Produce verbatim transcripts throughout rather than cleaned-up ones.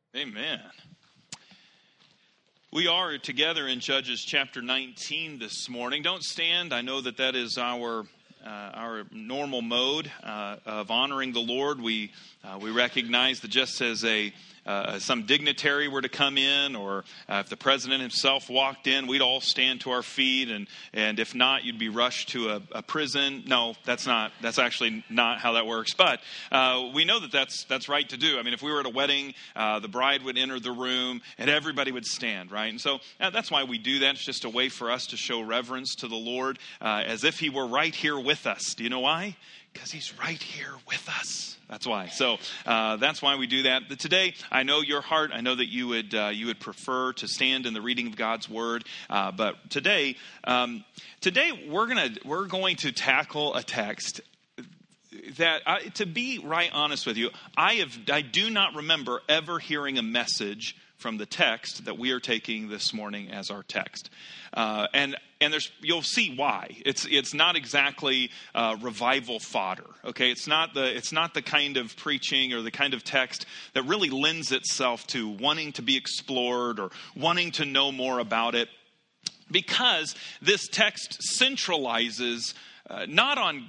Amen. We are together in Judges chapter nineteen this morning. Don't stand. I know that that is our uh, our normal mode uh, of honoring the Lord. We uh, we recognize that just as a uh, some dignitary were to come in, or uh, if the president himself walked in, we'd all stand to our feet, and and if not, you'd be rushed to a, a prison. No, that's not. That's actually not how that works. But uh, we know that that's that's right to do. I mean, if we were at a wedding, uh, the bride would enter the room, and everybody would stand, right? And so uh, that's why we do that. It's just a way for us to show reverence to the Lord, uh, as if He were right here with us. Do you know why? Because He's right here with us. That's why. So uh, that's why we do that. But today, I know your heart. I know that you would uh, you would prefer to stand in the reading of God's Word. Uh, but today, um, today we're gonna we're going to tackle a text that, I, to be right honest with you, I have I do not remember ever hearing a message from the text that we are taking this morning as our text. Uh, and and there's you'll see why. It's it's not exactly uh, revival fodder. Okay, it's not the it's not the kind of preaching or the kind of text that really lends itself to wanting to be explored or wanting to know more about it, because this text centralizes Uh, not on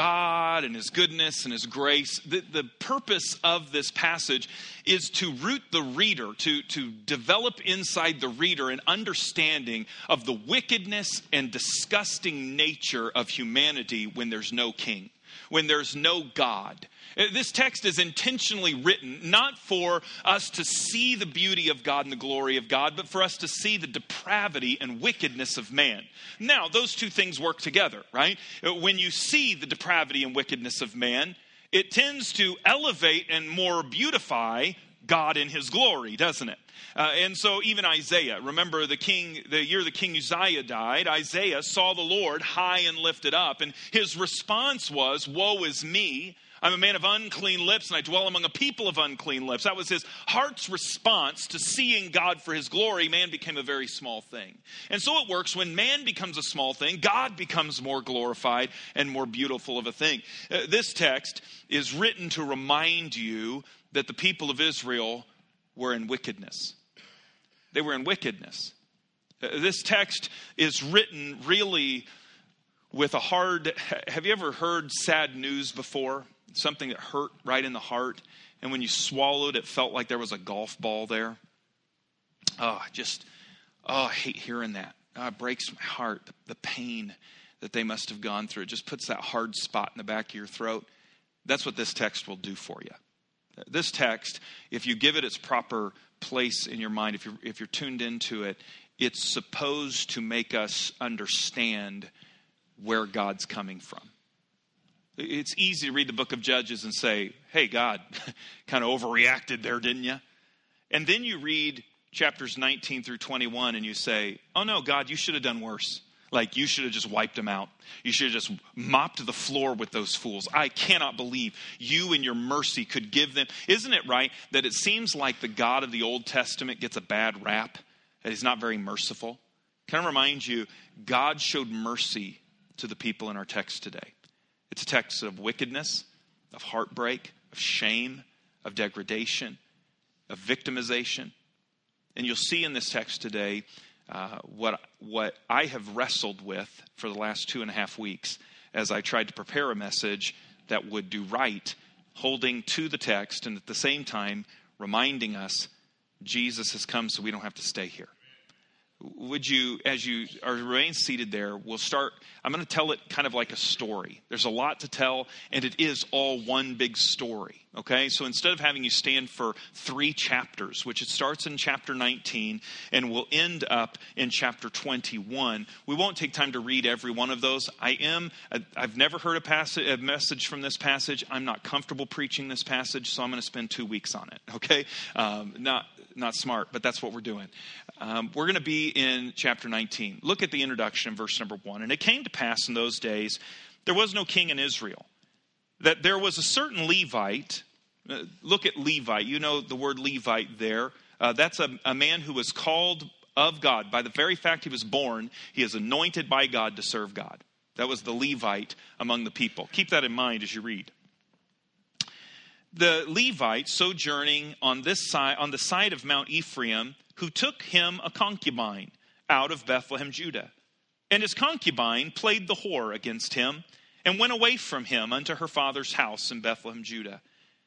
God and His goodness and His grace. The, the purpose of this passage is to root the reader, to, to develop inside the reader an understanding of the wickedness and disgusting nature of humanity when there's no king, when there's no God. This text is intentionally written not for us to see the beauty of God and the glory of God, but for us to see the depravity and wickedness of man. Now, those two things work together, right? When you see the depravity and wickedness of man, it tends to elevate and more beautify God in His glory, doesn't it? Uh, and so even Isaiah, remember the king, the year the King Uzziah died, Isaiah saw the Lord high and lifted up, and his response was, "Woe is me. I'm a man of unclean lips, and I dwell among a people of unclean lips." That was his heart's response to seeing God for His glory. Man became a very small thing. And so it works when man becomes a small thing, God becomes more glorified and more beautiful of a thing. Uh, this text is written to remind you that the people of Israel were in wickedness. They were in wickedness. Uh, this text is written really with a hard... Have you ever heard sad news before? Something that hurt right in the heart, and when you swallowed, it felt like there was a golf ball there. Oh, just, oh, I hate hearing that. Oh, it breaks my heart, the, the pain that they must have gone through. It just puts that hard spot in the back of your throat. That's what this text will do for you. This text, if you give it its proper place in your mind, if you're, if you're tuned into it, it's supposed to make us understand where God's coming from. It's easy to read the book of Judges and say, "Hey, God, kind of overreacted there, didn't you?" And then you read chapters nineteen through twenty-one and you say, "Oh no, God, you should have done worse. Like, you should have just wiped them out. You should have just mopped the floor with those fools. I cannot believe you in your mercy could give them." Isn't it right that it seems like the God of the Old Testament gets a bad rap, that He's not very merciful? Can I remind you, God showed mercy to the people in our text today. It's a text of wickedness, of heartbreak, of shame, of degradation, of victimization. And you'll see in this text today uh, what, what I have wrestled with for the last two and a half weeks as I tried to prepare a message that would do right, holding to the text and at the same time reminding us Jesus has come so we don't have to stay here. Would you, as you are remain seated there, we'll start, I'm going to tell it kind of like a story. There's a lot to tell, and it is all one big story, okay? So instead of having you stand for three chapters, which it starts in chapter nineteen and will end up in chapter twenty-one, we won't take time to read every one of those. I am, I've never heard a, passage, a message from this passage. I'm not comfortable preaching this passage, so I'm going to spend two weeks on it, okay? Um, not... Not smart, but that's what we're doing. Um, we're going to be in chapter nineteen. Look at the introduction, verse number one. "And it came to pass in those days, there was no king in Israel, that there was a certain Levite." Uh, look at Levite. You know the word Levite there. Uh, that's a, a man who was called of God. By the very fact he was born, he is anointed by God to serve God. That was the Levite among the people. Keep that in mind as you read. the Levite sojourning on this side, on the side of Mount Ephraim, who took him a concubine out of Bethlehem, Judah. And his concubine played the whore against him, and went away from him unto her father's house in Bethlehem, Judah,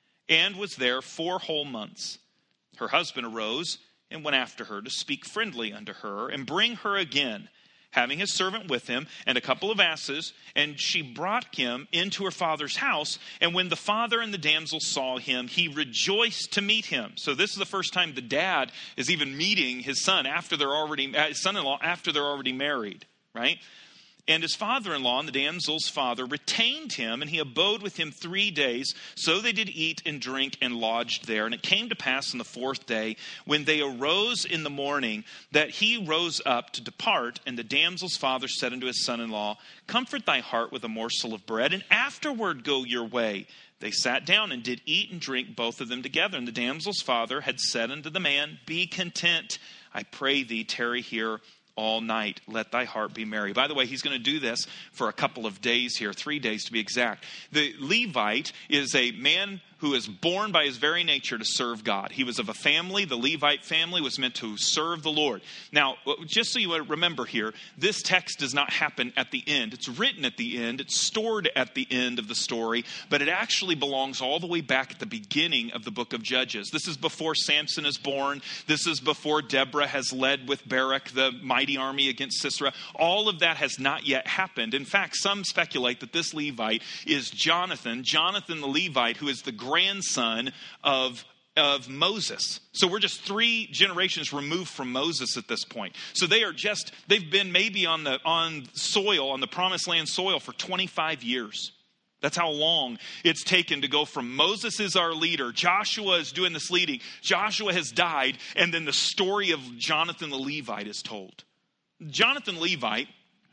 and was there four whole months. Her husband arose and went after her to speak friendly unto her, and bring her again, having his servant with him, and a couple of asses, and she brought him into her father's house. And when the father and the damsel saw him, he rejoiced to meet him. So this is the first time the dad is even meeting his son after they're already, his son-in-law after they're already married, right? And his father-in-law and the damsel's father retained him, and he abode with him three days. So they did eat and drink and lodged there. And it came to pass on the fourth day, when they arose in the morning, that he rose up to depart. And the damsel's father said unto his son-in-law, Comfort thy heart with a morsel of bread, and afterward go your way. They sat down and did eat and drink, both of them together. And the damsel's father had said unto the man, Be content, I pray thee, tarry here all night, let thy heart be merry. By the way, he's going to do this for a couple of days here, three days to be exact. The Levite is a man who is born by his very nature to serve God. He was of a family. The Levite family was meant to serve the Lord. Now, just so you remember here, this text does not happen at the end. It's written at the end. It's stored at the end of the story, but it actually belongs all the way back at the beginning of the book of Judges. This is before Samson is born. This is before Deborah has led with Barak the mighty army against Sisera. All of that has not yet happened. In fact, some speculate that this Levite is Jonathan, Jonathan the Levite, who is the grandson of, of Moses. So we're just three generations removed from Moses at this point. So they are just, they've been maybe on the on soil, on the promised land soil for twenty-five years. That's how long it's taken to go from Moses is our leader, Joshua is doing this leading, Joshua has died, and then the story of Jonathan the Levite is told. Jonathan Levite,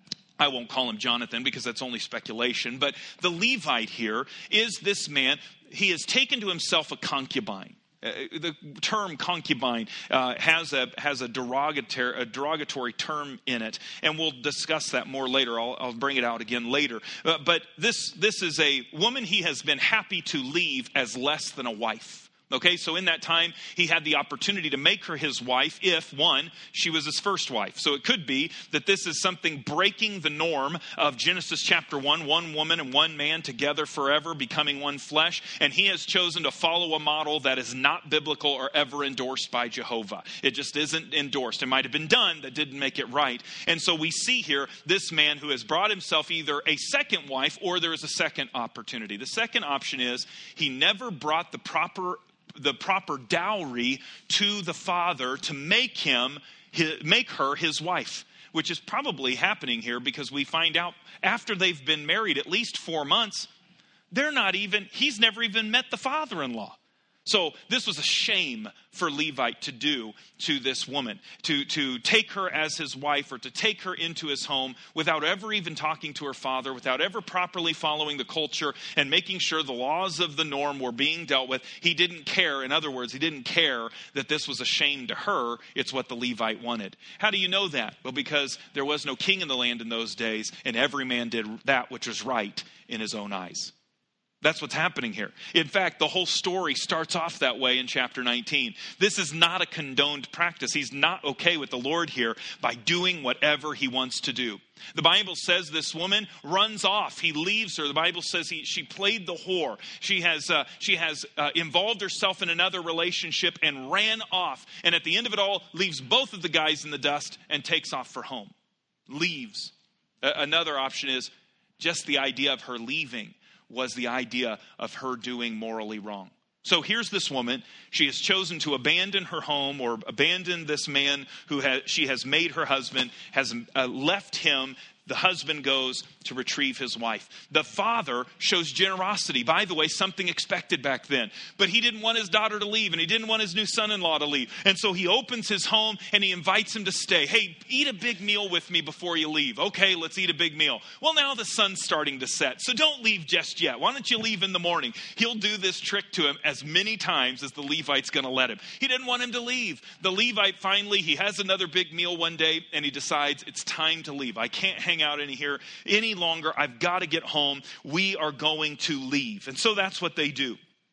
I won't call him Jonathan because that's only speculation, but the Levite here is this man. He has taken to himself a concubine. Uh, the term concubine uh, has a has a derogatory, a derogatory term in it, and we'll discuss that more later. I'll, I'll bring it out again later. Uh, but this this is a woman he has been happy to leave as less than a wife. Okay, so in that time, he had the opportunity to make her his wife if, one, she was his first wife. So it could be that this is something breaking the norm of Genesis chapter one, one woman and one man together forever, becoming one flesh. And he has chosen to follow a model that is not biblical or ever endorsed by Jehovah. It just isn't endorsed. It might have been done, that didn't make it right. And so we see here this man who has brought himself either a second wife or there is a second opportunity. The second option is he never brought the proper the proper dowry to the father to make him, make her his wife, which is probably happening here because we find out after they've been married at least four months, they're not even, he's never even met the father-in-law. So this was a shame for Levite to do to this woman, to, to take her as his wife or to take her into his home without ever even talking to her father, without ever properly following the culture and making sure the laws of the norm were being dealt with. He didn't care. In other words, he didn't care that this was a shame to her. It's what the Levite wanted. How do you know that? Well, because there was no king in the land in those days, and every man did that which was right in his own eyes. That's what's happening here. In fact, the whole story starts off that way in chapter nineteen. This is not a condoned practice. He's not okay with the Lord here by doing whatever he wants to do. The Bible says this woman runs off. He leaves her. The Bible says he, she played the whore. She has, uh, she has uh, involved herself in another relationship and ran off. And at the end of it all, leaves both of the guys in the dust and takes off for home. Leaves. Uh, another option is just the idea of her leaving was the idea of her doing morally wrong. So here's this woman. She has chosen to abandon her home or abandon this man who has, she has made her husband, has uh, left him. The husband goes to retrieve his wife. The father shows generosity. By the way, something expected back then. But he didn't want his daughter to leave, and he didn't want his new son-in-law to leave. And so he opens his home, and he invites him to stay. Hey, eat a big meal with me before you leave. Okay, let's eat a big meal. Well, now the sun's starting to set, so don't leave just yet. Why don't you leave in the morning? He'll do this trick to him as many times as the Levite's going to let him. He didn't want him to leave. The Levite finally, he has another big meal one day, and he decides it's time to leave. I can't hang out any here any longer. I've got to get home. We are going to leave. And so that's what they do.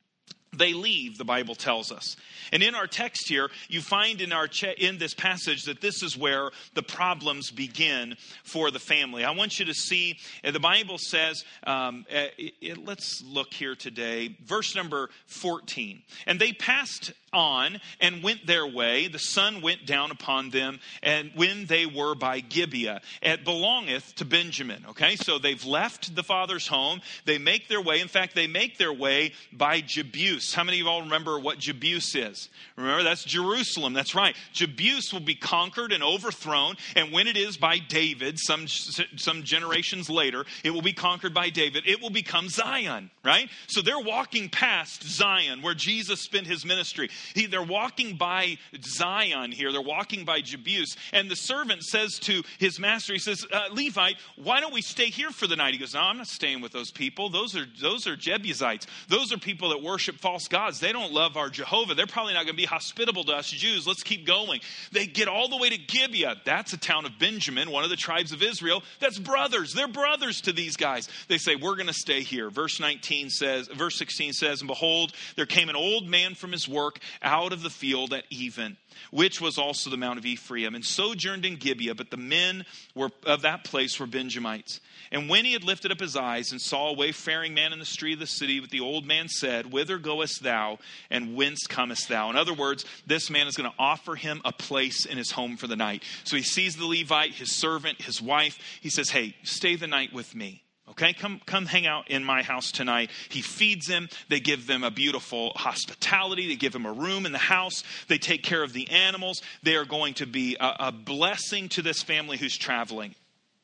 They leave, the Bible tells us. And in our text here, you find in our che- in this passage that this is where the problems begin for the family. I want you to see, uh, the Bible says, um, uh, it, it, let's look here today, verse number fourteen. And they passed on and went their way. The sun went down upon them, and when they were by Gibeah, it belongeth to Benjamin. Okay, so they've left the father's home. They make their way. In fact, they make their way by Jebus. How many of you all remember what Jebus is? Remember, that's Jerusalem. That's right. Jebus will be conquered and overthrown. And when it is by David, some, some generations later, it will be conquered by David. It will become Zion, right? So they're walking past Zion, where Jesus spent his ministry. He, they're walking by Zion here. They're walking by Jebus. And the servant says to his master, he says, uh, Levite, why don't we stay here for the night? He goes, no, I'm not staying with those people. Those are, those are Jebusites. Those are people that worship false gods. They don't love our Jehovah. They're probably not going to be hospitable to us Jews. Let's keep going. They get all the way to Gibeah. That's a town of Benjamin, one of the tribes of Israel. That's brothers. They're brothers to these guys. They say, we're going to stay here. Verse nineteen says, verse sixteen says, and behold, there came an old man from his work out of the field at even, which was also the Mount of Ephraim, and sojourned in Gibeah. But the men were of that place were Benjamites. And when he had lifted up his eyes and saw a wayfaring man in the street of the city, the old man said, whither goest thou, and whence comest thou? In other words, this man is going to offer him a place in his home for the night. So he sees the Levite, his servant, his wife. He says, hey, stay the night with me. Okay, come come hang out in my house tonight. He feeds them. They give them a beautiful hospitality. They give him a room in the house. They take care of the animals. They are going to be a, a blessing to this family who's traveling.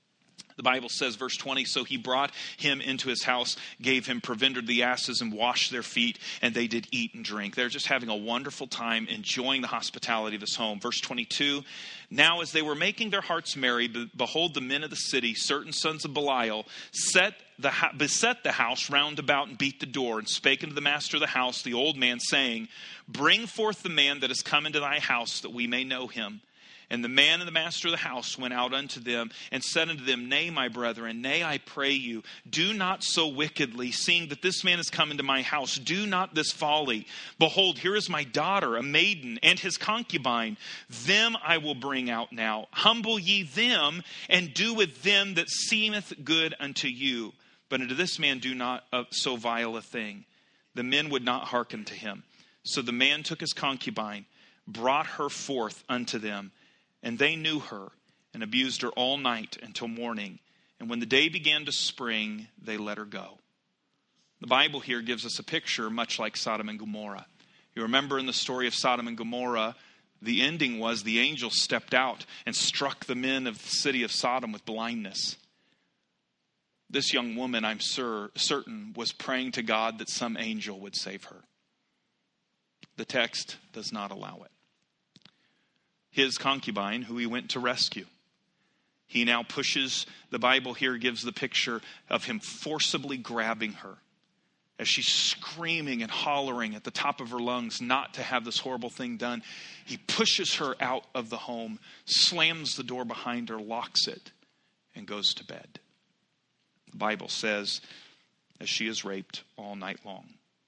The Bible says, verse twenty, so he brought him into his house, gave him provender to the asses, and washed their feet, and they did eat and drink. They're just having a wonderful time enjoying the hospitality of his home. Verse twenty-two, now as they were making their hearts merry, behold, the men of the city, certain sons of Belial, set the, beset the house round about and beat the door, and spake unto the master of the house, the old man, saying, bring forth the man that is come into thy house, that we may know him. And the man and the master of the house went out unto them and said unto them, nay, my brethren, nay, I pray you, do not so wickedly, seeing that this man is come into my house. Do not this folly. Behold, here is my daughter, a maiden, and his concubine. Them I will bring out now. Humble ye them, and do with them that seemeth good unto you. But unto this man do not uh, so vile a thing. The men would not hearken to him. So the man took his concubine, brought her forth unto them. And they knew her and abused her all night until morning. And when the day began to spring, they let her go. The Bible here gives us a picture much like Sodom and Gomorrah. You remember in the story of Sodom and Gomorrah, the ending was the angel stepped out and struck the men of the city of Sodom with blindness. This young woman, I'm sure, certain, was praying to God that some angel would save her. The text does not allow it. His concubine, who he went to rescue, he now pushes, the Bible here gives the picture of him forcibly grabbing her as she's screaming and hollering at the top of her lungs not to have this horrible thing done. He pushes her out of the home, slams the door behind her, locks it, and goes to bed. The Bible says, as she is raped all night long.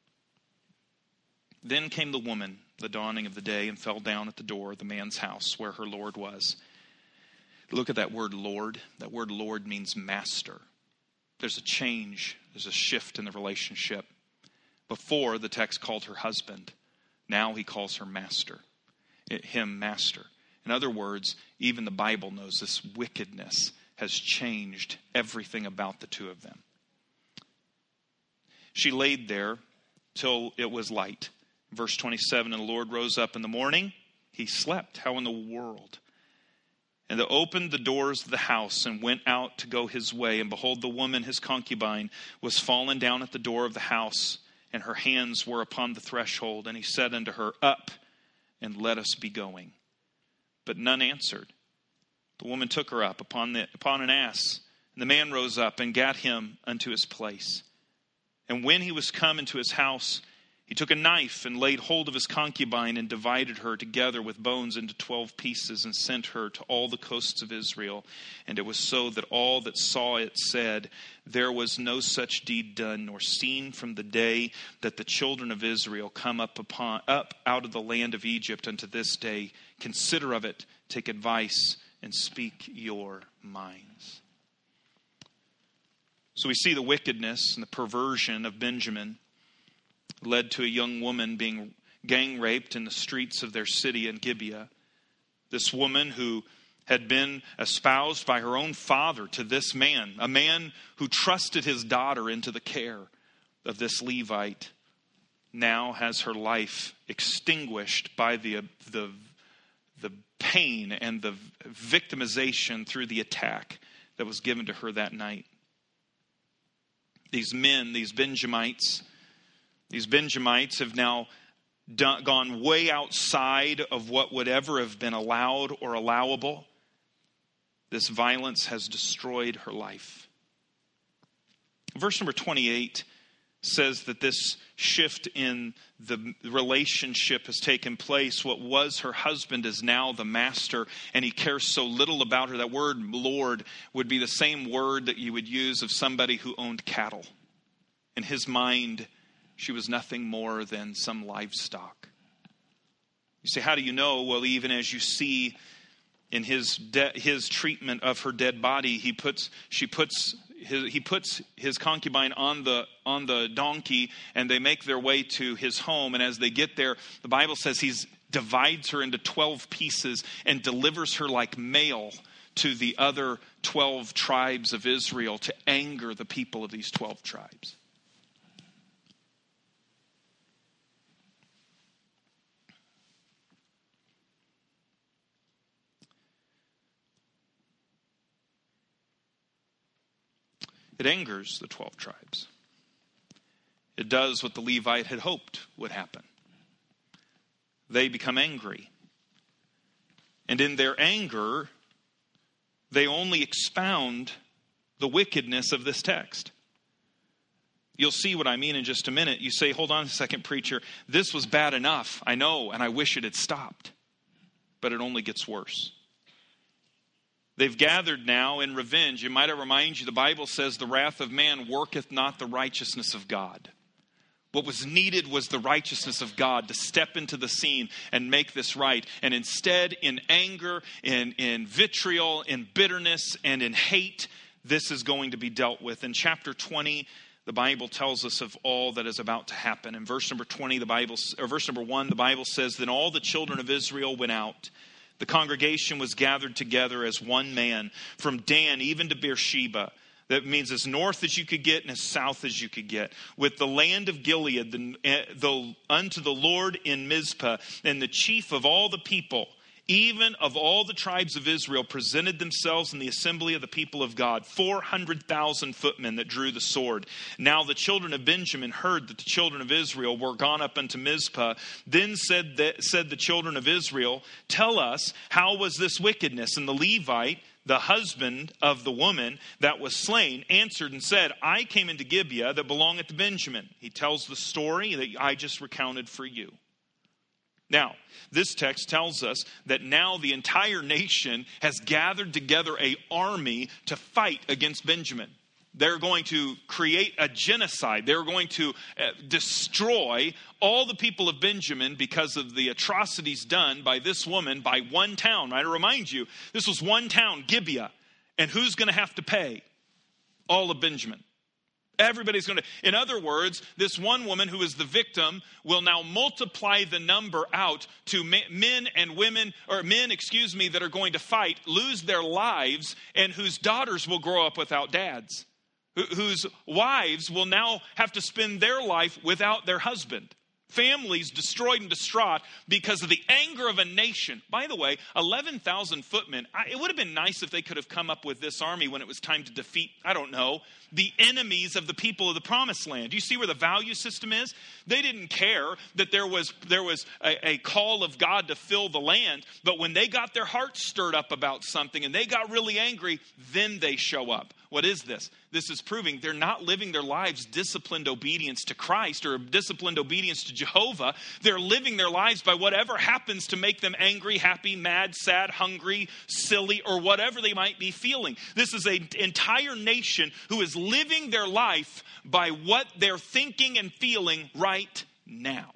Then came the woman, the dawning of the day, and fell down at the door of the man's house where her Lord was. Look at that word Lord. That word Lord means master. There's a change. There's a shift in the relationship. Before, the text called her husband. Now he calls her master. It, him master. In other words, even the Bible knows this wickedness has changed everything about the two of them. She laid there till it was light. Verse twenty-seven, and the Lord rose up in the morning. He slept. How in the world? And they opened the doors of the house and went out to go his way. And behold, the woman, his concubine, was fallen down at the door of the house, and her hands were upon the threshold. And he said unto her, up, and let us be going. But none answered. The woman took her up upon, the, upon an ass. And the man rose up and gat him unto his place. And when he was come into his house, He took a knife and laid hold of his concubine and divided her together with bones into twelve pieces and sent her to all the coasts of Israel. And it was so that all that saw it said, there was no such deed done nor seen from the day that the children of Israel come up upon up out of the land of Egypt unto this day. Consider of it, take advice, and speak your minds. So we see the wickedness and the perversion of Benjamin led to a young woman being gang raped in the streets of their city in Gibeah. This woman who had been espoused by her own father to this man, a man who trusted his daughter into the care of this Levite, now has her life extinguished by the, the, the pain and the victimization through the attack that was given to her that night. These men, these Benjamites, These Benjamites have now done, gone way outside of what would ever have been allowed or allowable. This violence has destroyed her life. Verse number twenty-eight says that this shift in the relationship has taken place. What was her husband is now the master, and he cares so little about her. That word Lord would be the same word that you would use of somebody who owned cattle. In his mind, she was nothing more than some livestock. You say, how do you know? Well, even as you see in his de- his treatment of her dead body, he puts she puts his, he puts his concubine on the on the donkey, and they make their way to his home. And as they get there, the Bible says he divides her into twelve pieces and delivers her like mail to the other twelve tribes of Israel to anger the people of these twelve tribes. It angers the twelve tribes. It does what the Levite had hoped would happen. They become angry. And in their anger, they only expound the wickedness of this text. You'll see what I mean in just a minute. You say, hold on a second, preacher. This was bad enough. I know, and I wish it had stopped. But it only gets worse. They've gathered now in revenge. It might remind you, the Bible says, the wrath of man worketh not the righteousness of God. What was needed was the righteousness of God to step into the scene and make this right. And instead, in anger, in, in vitriol, in bitterness, and in hate, this is going to be dealt with. In chapter twenty, the Bible tells us of all that is about to happen. In verse number twenty, the Bible, or verse number one, the Bible says, then all the children of Israel went out. The congregation was gathered together as one man, from Dan even to Beersheba. That means as north as you could get and as south as you could get. With the land of Gilead, the, the, unto the Lord in Mizpah, and the chief of all the people, even of all the tribes of Israel, presented themselves in the assembly of the people of God. four hundred thousand footmen that drew the sword. Now the children of Benjamin heard that the children of Israel were gone up unto Mizpah. Then said the, said the children of Israel, tell us, how was this wickedness? And the Levite, the husband of the woman that was slain, answered and said, I came into Gibeah that belongeth to Benjamin. He tells the story that I just recounted for you. Now, this text tells us that now the entire nation has gathered together an army to fight against Benjamin. They're going to create a genocide. They're going to uh, destroy all the people of Benjamin because of the atrocities done by this woman by one town. I remind you, this was one town, Gibeah. And who's going to have to pay? All of Benjamin. Everybody's going to, in other words, this one woman who is the victim will now multiply the number out to men and women, or men, excuse me, that are going to fight, lose their lives, and whose daughters will grow up without dads, whose wives will now have to spend their life without their husband. Families destroyed and distraught because of the anger of a nation. By the way, eleven thousand footmen. I, it would have been nice if they could have come up with this army when it was time to defeat, I don't know, the enemies of the people of the promised land. Do you see where the value system is? They didn't care that there was, there was a, a call of God to fill the land. But when they got their hearts stirred up about something and they got really angry, then they show up. What is this? This is proving they're not living their lives disciplined obedience to Christ or disciplined obedience to Jehovah. They're living their lives by whatever happens to make them angry, happy, mad, sad, hungry, silly, or whatever they might be feeling. This is an entire nation who is living their life by what they're thinking and feeling right now.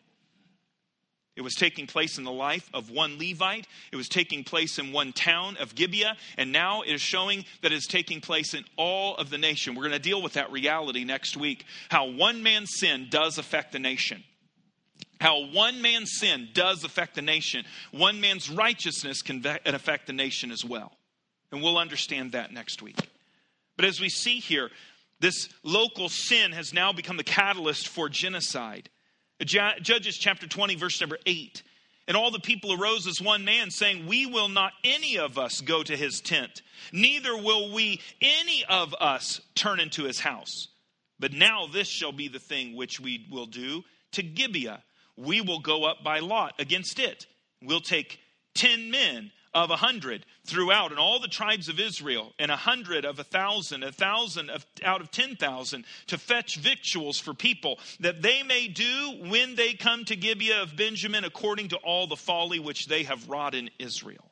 It was taking place in the life of one Levite. It was taking place in one town of Gibeah. And now it is showing that it is taking place in all of the nation. We're going to deal with that reality next week. How one man's sin does affect the nation. How one man's sin does affect the nation. One man's righteousness can affect the nation as well. And we'll understand that next week. But as we see here, this local sin has now become the catalyst for genocide. Judges chapter twenty, verse number eight. And all the people arose as one man, saying, we will not any of us go to his tent, neither will we any of us turn into his house. But now this shall be the thing which we will do to Gibeah. We will go up by lot against it. We'll take ten men of a hundred throughout, and all the tribes of Israel, and a hundred of a thousand, a thousand of, out of ten thousand, to fetch victuals for people, that they may do when they come to Gibeah of Benjamin, according to all the folly which they have wrought in Israel.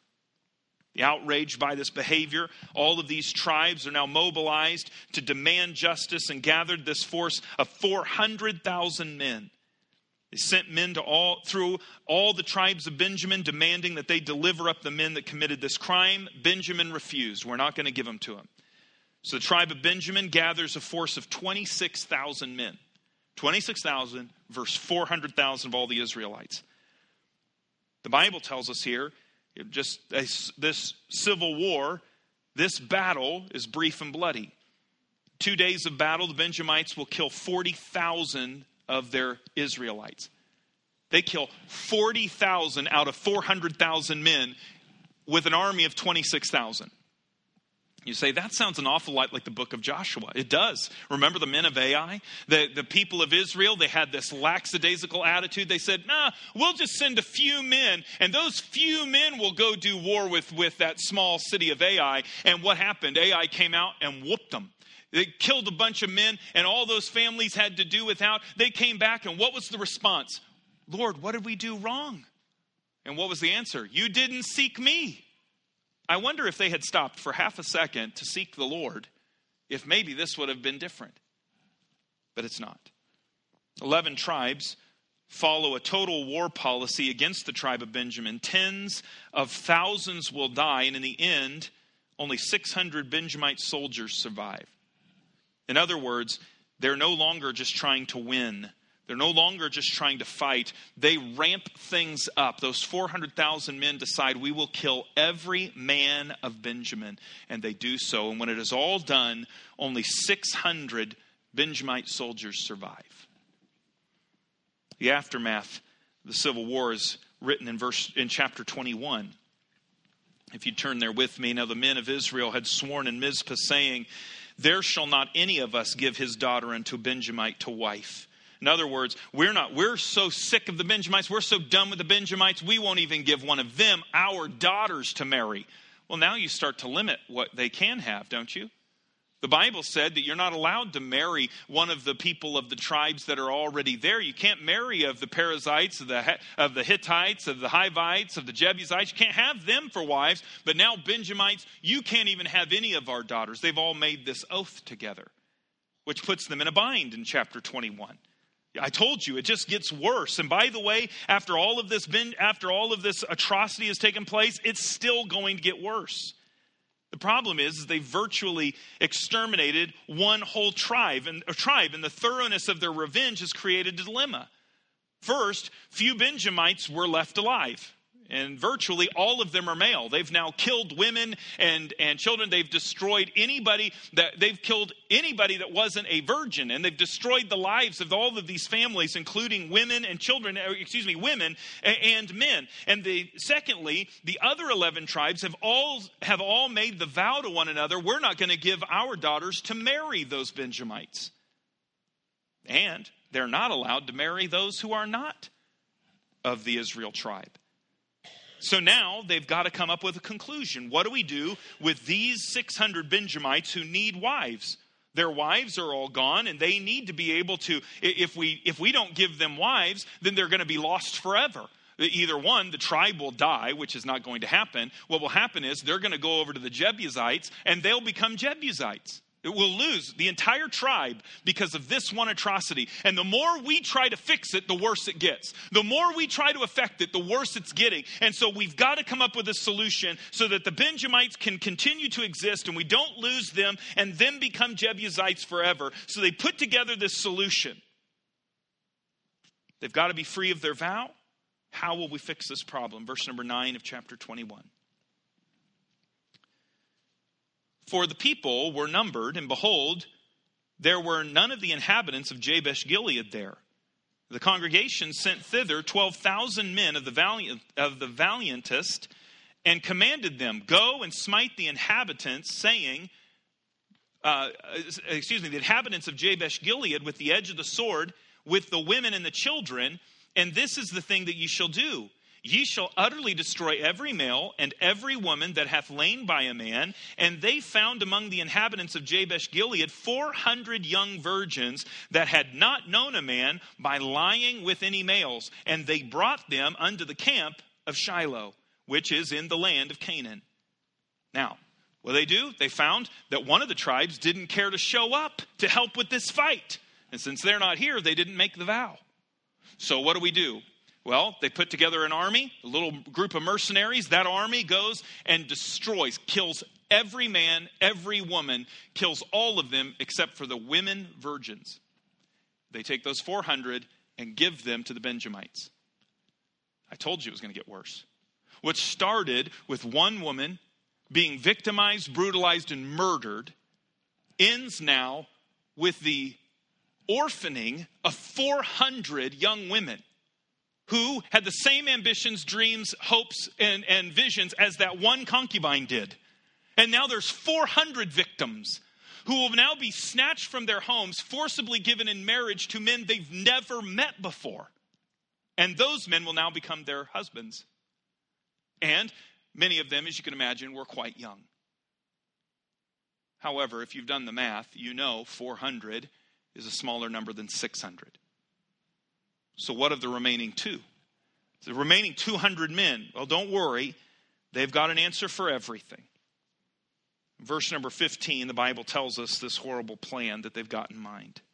The outraged by this behavior, all of these tribes are now mobilized to demand justice and gathered this force of four hundred thousand men. They sent men to all through all the tribes of Benjamin, demanding that they deliver up the men that committed this crime. Benjamin refused. We're not going to give them to him. So the tribe of Benjamin gathers a force of twenty-six thousand men. twenty-six thousand versus four hundred thousand of all the Israelites. The Bible tells us here, just this civil war, this battle is brief and bloody. Two days of battle, the Benjamites will kill forty thousand of their Israelites. They kill forty thousand out of four hundred thousand men with an army of twenty-six thousand. You say, that sounds an awful lot like the book of Joshua. It does. Remember the men of Ai? The, the people of Israel, they had this lackadaisical attitude. They said, nah, we'll just send a few men, and those few men will go do war with, with that small city of Ai. And what happened? Ai came out and whooped them. They killed a bunch of men, and all those families had to do without. They came back, and what was the response? Lord, what did we do wrong? And what was the answer? You didn't seek me. I wonder if they had stopped for half a second to seek the Lord, if maybe this would have been different. But it's not. Eleven tribes follow a total war policy against the tribe of Benjamin. Tens of thousands will die, and in the end, only six hundred Benjamite soldiers survive. In other words, they're no longer just trying to win. They're no longer just trying to fight. They ramp things up. Those four hundred thousand men decide, we will kill every man of Benjamin. And they do so. And when it is all done, only six hundred Benjamite soldiers survive. The aftermath of the Civil War is written in verse in chapter twenty-one. If you turn there with me, now the men of Israel had sworn in Mizpah, saying, there shall not any of us give his daughter unto Benjamite to wife. In other words, we're not, we're so sick of the Benjamites, we're so done with the Benjamites, we won't even give one of them our daughters to marry. Well, now you start to limit what they can have, don't you? The Bible said that you're not allowed to marry one of the people of the tribes that are already there. You can't marry of the Perizzites, of the, of the Hittites, of the Hivites, of the Jebusites. You can't have them for wives. But now Benjamites, you can't even have any of our daughters. They've all made this oath together, which puts them in a bind in chapter twenty-one. I told you, it just gets worse. And by the way, after all of this, after all of this atrocity has taken place, it's still going to get worse. The problem is, is they virtually exterminated one whole tribe, and a tribe, and the thoroughness of their revenge has created a dilemma. First, few Benjamites were left alive, and virtually all of them are male. They've now killed women and, and children. They've destroyed anybody that they've killed anybody that wasn't a virgin, and they've destroyed the lives of all of these families, including women and children. Excuse me, women and men. And the secondly, the other eleven tribes have all have all made the vow to one another: we're not going to give our daughters to marry those Benjamites, and they're not allowed to marry those who are not of the Israel tribe. So now they've got to come up with a conclusion. What do we do with these six hundred Benjamites who need wives? Their wives are all gone, and they need to be able to, if we if we don't give them wives, then they're going to be lost forever. Either one, the tribe will die, which is not going to happen. What will happen is they're going to go over to the Jebusites, and they'll become Jebusites. It will lose the entire tribe because of this one atrocity. And the more we try to fix it, the worse it gets. The more we try to affect it, the worse it's getting. And so we've got to come up with a solution so that the Benjamites can continue to exist and we don't lose them and then become Jebusites forever. So they put together this solution. They've got to be free of their vow. How will we fix this problem? Verse number nine of chapter twenty-one. For the people were numbered, and behold, there were none of the inhabitants of Jabesh Gilead there. The congregation sent thither twelve thousand men of the valiant of the valiantest, and commanded them, go and smite the inhabitants, saying, uh, excuse me, the inhabitants of Jabesh Gilead with the edge of the sword, with the women and the children, and this is the thing that ye shall do. Ye shall utterly destroy every male and every woman that hath lain by a man. And they found among the inhabitants of Jabesh Gilead four hundred young virgins that had not known a man by lying with any males. And they brought them unto the camp of Shiloh, which is in the land of Canaan. Now, what do they do? They found that one of the tribes didn't care to show up to help with this fight. And since they're not here, they didn't make the vow. So what do we do? Well, they put together an army, a little group of mercenaries. That army goes and destroys, kills every man, every woman, kills all of them except for the women virgins. They take those four hundred and give them to the Benjamites. I told you it was going to get worse. What started with one woman being victimized, brutalized, and murdered ends now with the orphaning of four hundred young women who had the same ambitions, dreams, hopes, and, and visions as that one concubine did. And now there's four hundred victims who will now be snatched from their homes, forcibly given in marriage to men they've never met before. And those men will now become their husbands. And many of them, as you can imagine, were quite young. However, if you've done the math, you know four hundred is a smaller number than six hundred. So what of the remaining two? The remaining two hundred men, well, don't worry. They've got an answer for everything. Verse number fifteen, the Bible tells us this horrible plan that they've got in mind.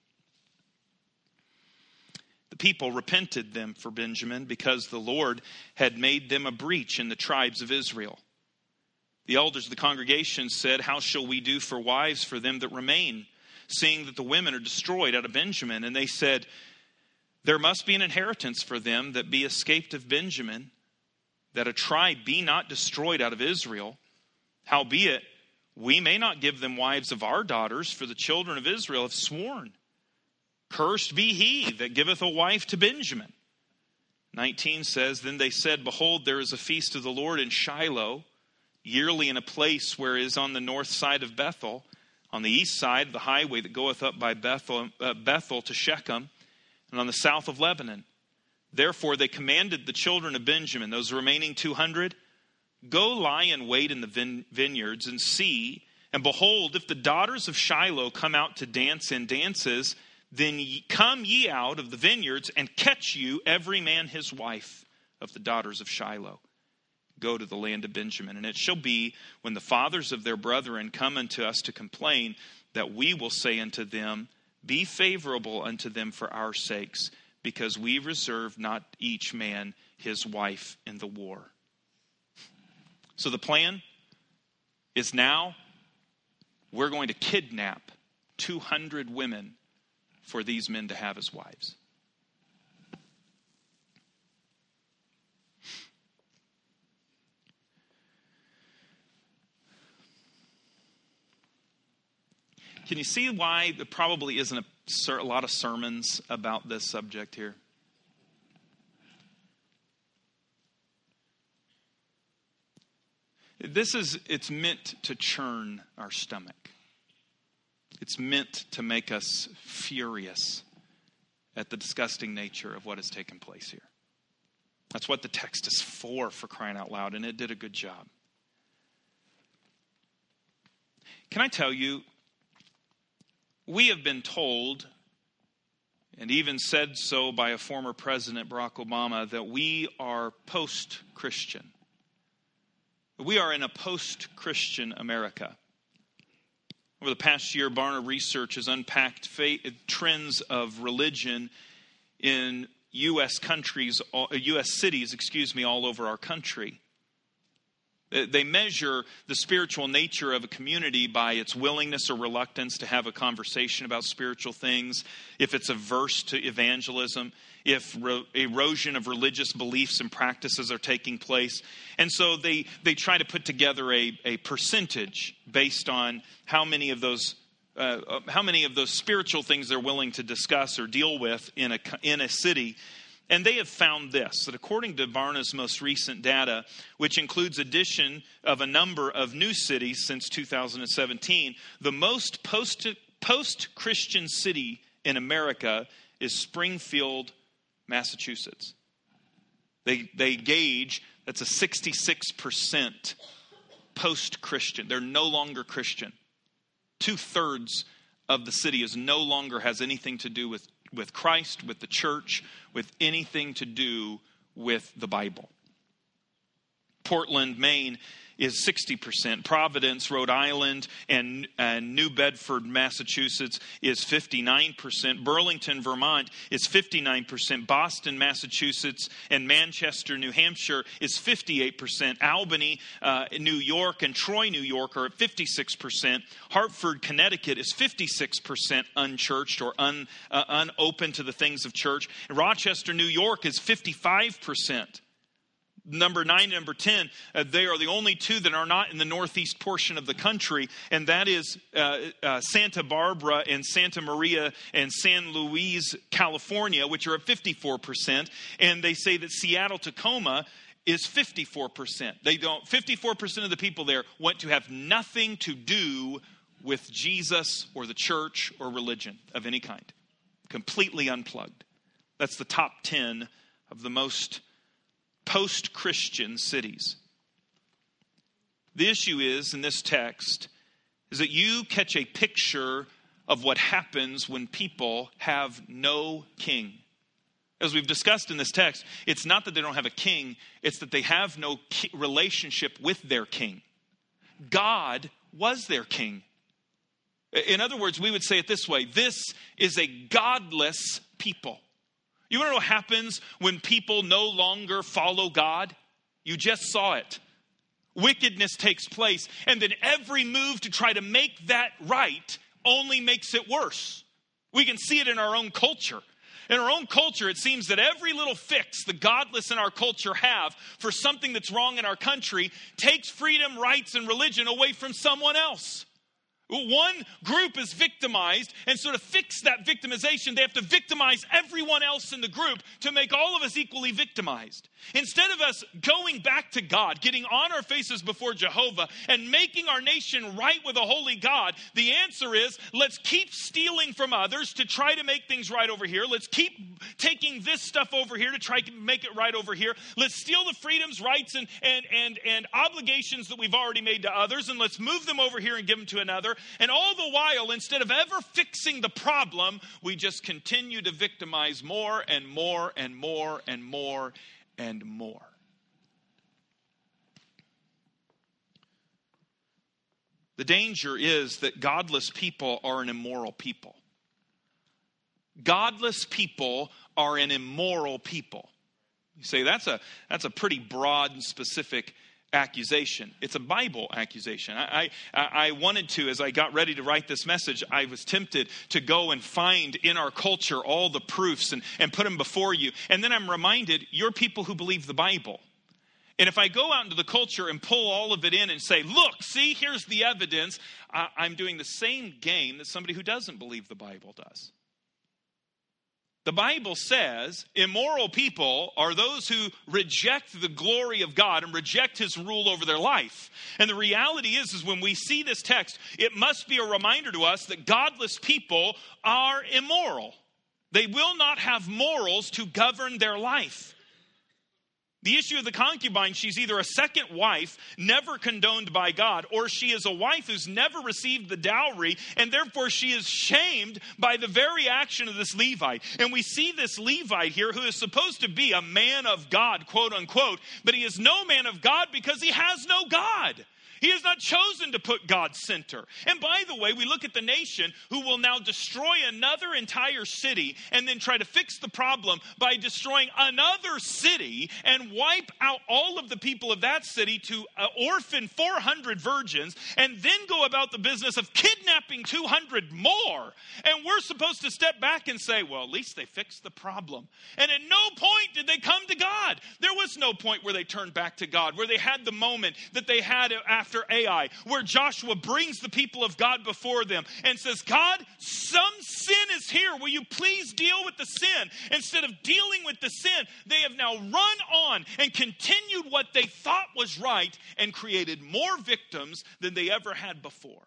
The people repented them for Benjamin because the Lord had made them a breach in the tribes of Israel. The elders of the congregation said, how shall we do for wives for them that remain, seeing that the women are destroyed out of Benjamin? And they said, there must be an inheritance for them that be escaped of Benjamin, that a tribe be not destroyed out of Israel. Howbeit, we may not give them wives of our daughters, for the children of Israel have sworn. Cursed be he that giveth a wife to Benjamin. nineteen says, then they said, behold, there is a feast of the Lord in Shiloh, yearly in a place where is on the north side of Bethel, on the east side of the highway that goeth up by Bethel, uh, Bethel to Shechem, and on the south of Lebanon. Therefore they commanded the children of Benjamin, those remaining two hundred, go lie and wait in the vine- vineyards and see, and behold, if the daughters of Shiloh come out to dance in dances, then ye, come ye out of the vineyards and catch you every man his wife of the daughters of Shiloh. Go to the land of Benjamin. And it shall be, when the fathers of their brethren come unto us to complain, that we will say unto them, be favorable unto them for our sakes, because we reserve not each man his wife in the war. So the plan is now we're going to kidnap two hundred women for these men to have as wives. Can you see why there probably isn't a, a lot of sermons about this subject here? This is, it's meant to churn our stomach. It's meant to make us furious at the disgusting nature of what has taken place here. That's what the text is for, for crying out loud, and it did a good job. Can I tell you, we have been told, and even said so by a former president, Barack Obama, that we are post-Christian. We are in a post-Christian America. Over the past year, Barna Research has unpacked fa- trends of religion in U S countries, U S cities, excuse me, all over our country. They measure the spiritual nature of a community by its willingness or reluctance to have a conversation about spiritual things, if it's averse to evangelism, if ro- erosion of religious beliefs and practices are taking place. And so they, they try to put together a, a percentage based on how many of those uh, how many of those spiritual things they're willing to discuss or deal with in a in a city. And they have found this, that according to Barna's most recent data, which includes addition of a number of new cities since two thousand seventeen, the most post, post-Christian city in America is Springfield, Massachusetts. They, they gauge that's a sixty-six percent post-Christian. They're no longer Christian. Two-thirds of the city is no longer has anything to do with with Christ, with the church, with anything to do with the Bible. Portland, Maine is sixty percent. Providence, Rhode Island, and, and New Bedford, Massachusetts is fifty-nine percent. Burlington, Vermont is fifty-nine percent. Boston, Massachusetts, and Manchester, New Hampshire is fifty-eight percent. Albany, uh, New York, and Troy, New York are at fifty-six percent. Hartford, Connecticut is fifty-six percent unchurched or un, uh, unopen to the things of church. And Rochester, New York is fifty-five percent. Number nine and number ten, uh, they are the only two that are not in the northeast portion of the country, and that is uh, uh, Santa Barbara and Santa Maria and San Luis, California, which are at fifty-four percent. And they say that Seattle, Tacoma is fifty-four percent. They don't, fifty-four percent of the people there want to have nothing to do with Jesus or the church or religion of any kind. Completely unplugged. That's the top ten of the most post-Christian cities. The issue is, in this text, is that you catch a picture of what happens when people have no king. As we've discussed in this text, it's not that they don't have a king, it's that they have no relationship with their king. God was their king. In other words, we would say it this way: this is a godless people. You want to know what happens when people no longer follow God? You just saw it. Wickedness takes place, and then every move to try to make that right only makes it worse. We can see it in our own culture. In our own culture, it seems that every little fix the godless in our culture have for something that's wrong in our country takes freedom, rights, and religion away from someone else. One group is victimized, and so to fix that victimization, they have to victimize everyone else in the group to make all of us equally victimized. Instead of us going back to God, getting on our faces before Jehovah, and making our nation right with a holy God, the answer is, let's keep stealing from others to try to make things right over here. Let's keep taking this stuff over here to try to make it right over here. Let's steal the freedoms, rights, and, and, and, and obligations that we've already made to others, and let's move them over here and give them to another. And all the while, instead of ever fixing the problem, we just continue to victimize more and more and more and more and more. The danger is that godless people are an immoral people. Godless people are an immoral people. You say, that's a, that's a pretty broad and specific accusation. It's a Bible accusation. I, I I wanted to, as I got ready to write this message, I was tempted to go and find in our culture all the proofs and, and put them before you. And then I'm reminded, you're people who believe the Bible. And if I go out into the culture and pull all of it in and say, look, see, here's the evidence, I, I'm doing the same game that somebody who doesn't believe the Bible does. The Bible says immoral people are those who reject the glory of God and reject his rule over their life. And the reality is, is when we see this text, it must be a reminder to us that godless people are immoral. They will not have morals to govern their life. The issue of the concubine, she's either a second wife, never condoned by God, or she is a wife who's never received the dowry, and therefore she is shamed by the very action of this Levite. And we see this Levite here who is supposed to be a man of God, quote unquote, but he is no man of God because he has no God. He has not chosen to put God center. And by the way, we look at the nation who will now destroy another entire city and then try to fix the problem by destroying another city and wipe out all of the people of that city to uh, orphan four hundred virgins and then go about the business of kidnapping two hundred more. And we're supposed to step back and say, well, at least they fixed the problem. And at no point did they come to God. There was no point where they turned back to God, where they had the moment that they had after After Ai, where Joshua brings the people of God before them and says, God, some sin is here. Will you please deal with the sin? Instead of dealing with the sin, they have now run on and continued what they thought was right and created more victims than they ever had before.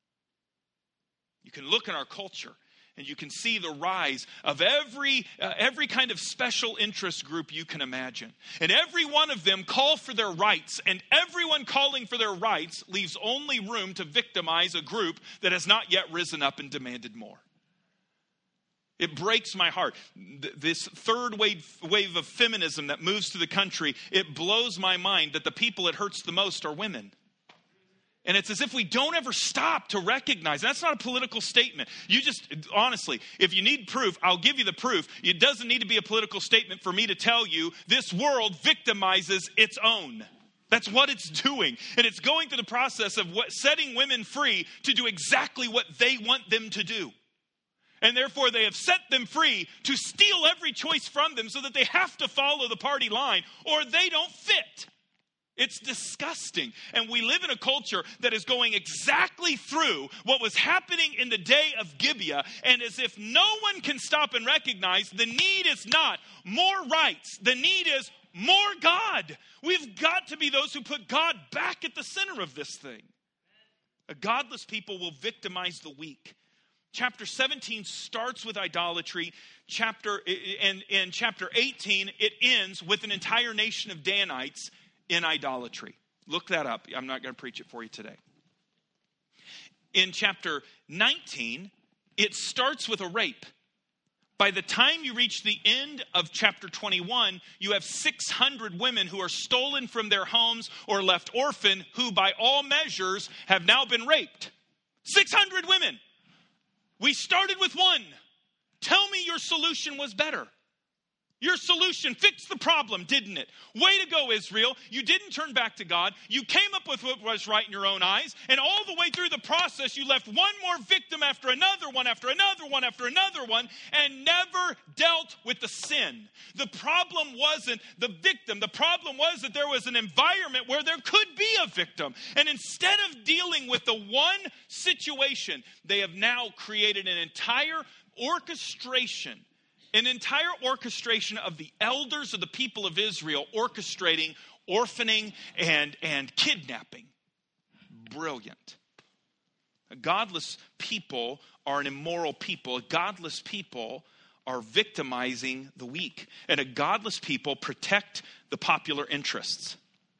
You can look in our culture and you can see the rise of every uh, every kind of special interest group you can imagine. And every one of them call for their rights. And everyone calling for their rights leaves only room to victimize a group that has not yet risen up and demanded more. It breaks my heart. This third wave, wave of feminism that moves through the country, it blows my mind that the people it hurts the most are women. And it's as if we don't ever stop to recognize. That's not a political statement. You just, honestly, if you need proof, I'll give you the proof. It doesn't need to be a political statement for me to tell you this world victimizes its own. That's what it's doing. And it's going through the process of what, setting women free to do exactly what they want them to do. And therefore they have set them free to steal every choice from them so that they have to follow the party line or they don't fit. It's disgusting. And we live in a culture that is going exactly through what was happening in the day of Gibeah. And as if no one can stop and recognize the need is not more rights. The need is more God. We've got to be those who put God back at the center of this thing. A godless people will victimize the weak. Chapter seventeen starts with idolatry. Chapter and in chapter eighteen, it ends with an entire nation of Danites in idolatry. Look that up. I'm not going to preach it for you today. In chapter nineteen, it starts with a rape. By the time you reach the end of chapter twenty-one, you have six hundred women who are stolen from their homes or left orphan, who by all measures have now been raped. six hundred women. We started with one. Tell me your solution was better. Your solution fixed the problem, didn't it? Way to go, Israel. You didn't turn back to God. You came up with what was right in your own eyes. And all the way through the process, you left one more victim after another one, after another one, after another one, and never dealt with the sin. The problem wasn't the victim. The problem was that there was an environment where there could be a victim. And instead of dealing with the one situation, they have now created an entire orchestration An entire orchestration of the elders of the people of Israel orchestrating orphaning and, and kidnapping. Brilliant. A godless people are an immoral people. A godless people are victimizing the weak. And a godless people protect the popular interests.